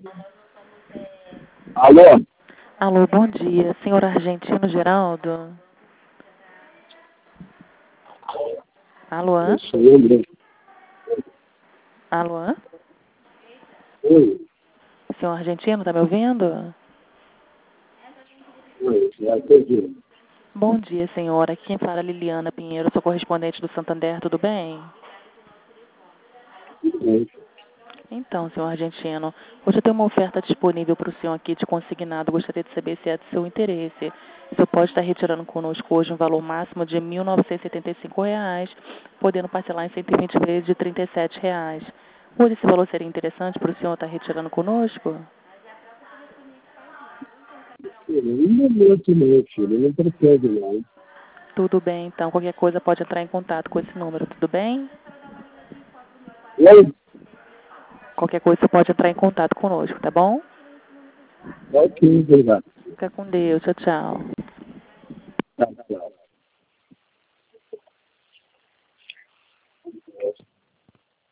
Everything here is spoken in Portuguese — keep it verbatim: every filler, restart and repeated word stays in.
Alô? Alô, bom dia. Senhor Argentino Geraldo? Alô? Eu sou o André. Alô? Oi. Senhor Argentino, tá me ouvindo? Oi, já entendi. Bom dia, senhora. Aqui quem fala é Liliana Pinheiro, sou correspondente do Santander, tudo bem? Tudo bem. Então, senhor Argentino, hoje eu tenho uma oferta disponível para o senhor aqui de consignado. Gostaria de saber se é do seu interesse. O senhor pode estar retirando conosco hoje um valor máximo de mil novecentos e setenta e cinco reais, podendo parcelar em cento e vinte vezes de trinta e sete reais. Hoje esse valor seria interessante para o senhor estar retirando conosco? Filho, no momento não, filho. Não pretendo, não. Tudo bem, então. Qualquer coisa pode entrar em contato com esse número, tudo bem? Oi? Qualquer coisa você pode entrar em contato conosco, tá bom? Ok, obrigado. Fica com Deus. Tchau, tchau.